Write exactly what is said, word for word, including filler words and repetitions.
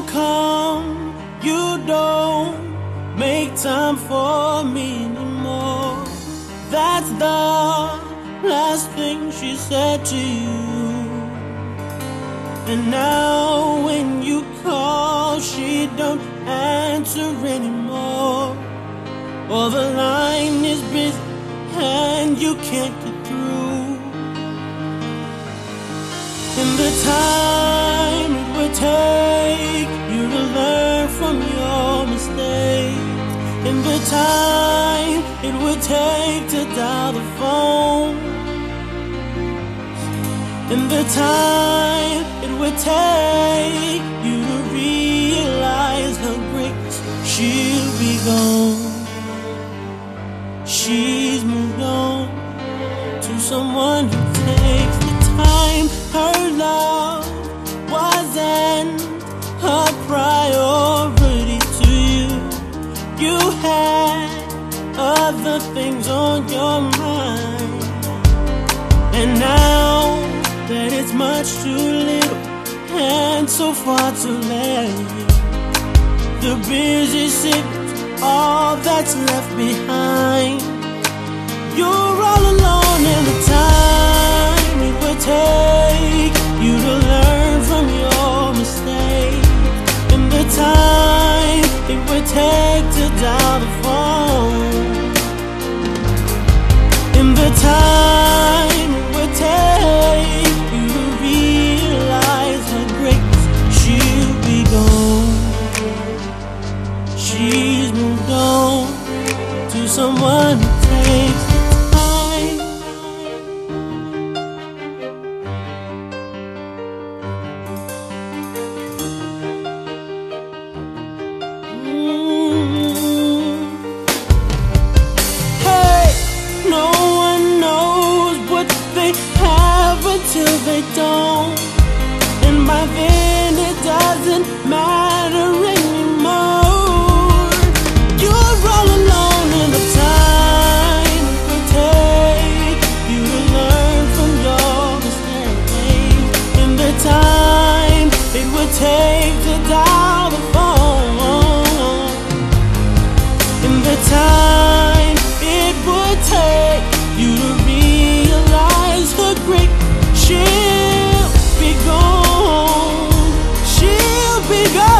come, you don't make time for me anymore. That's the last thing she said to you. And now when you call, she don't answer anymore. Or the line is busy and you can't get through. In the time it would take you to learn from your mistakes, in the time it would take to dial the phone, in the time it would take you to realize her grace, she'll be gone. She's moved on to someone who takes the time. Her love wasn't a priority to you. You had other things on your mind. And now that it's much too little and so far too late, the busy city's all that's left behind. You're all alone in the time it would take you to learn from your mistakes, in the time it would take to dial the phone, in the time it would take you to realize her grace, she'll be gone. She's moved on to someone who takes the time. Mm-hmm. Hey, no one knows what they have until they don't, and by then it doesn't matter anymore. You're all alone in the time it would take you to learn from your mistakes, in the time it would take to dial the phone, in the time it would take you to realize her grace, she'll be gone, she'll be gone.